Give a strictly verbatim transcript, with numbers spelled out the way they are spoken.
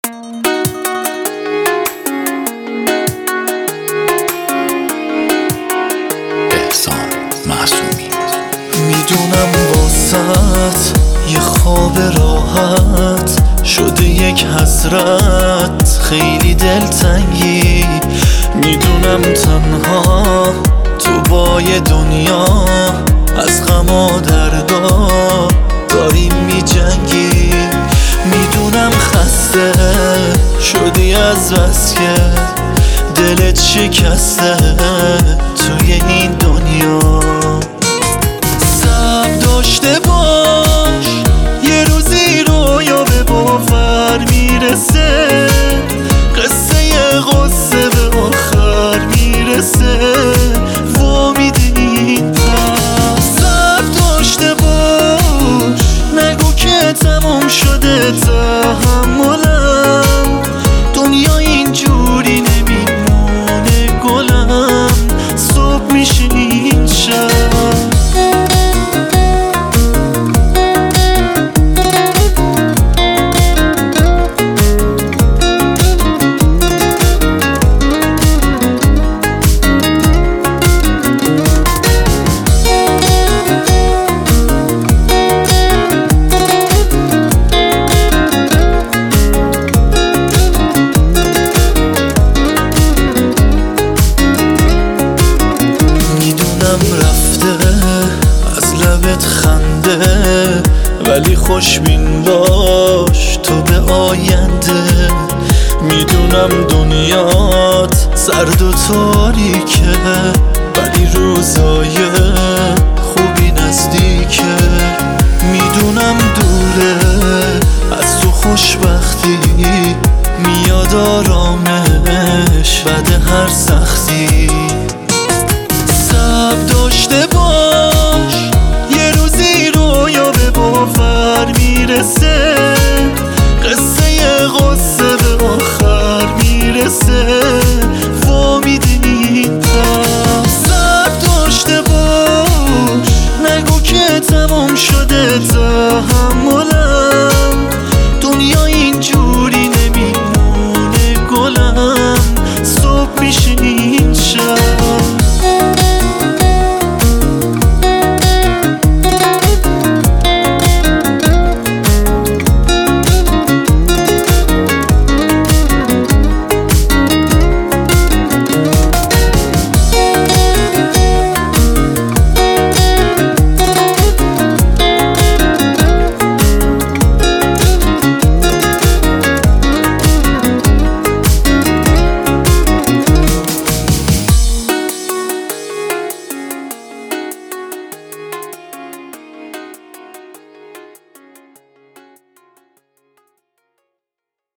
میدونم واسط یه خواب راحت شده یک حسرت، خیلی دلتنگی. میدونم تنها تو با یه دنیا از غم و دردا داریم میجنگی. میدونم خسته شدی از بس که دلت شکسته توی این دنیا. صبر داشته باش، یه روزی رویا به باور میرسه، قصه یه قصه به آخر میرسه. وامید این پس صبر داشته باش، نگو که تمام شده تحملم. دنیا اینجوری نمیمونه گلم، صبح میشه این شب. خنده ولی خوشبین باش تو به آینده. میدونم دنیات سرد و تاریکه ولی روزای خوبی نزدیکه. میدونم دوره از تو خوشبختی، میاد آرامش بعد هر سختی.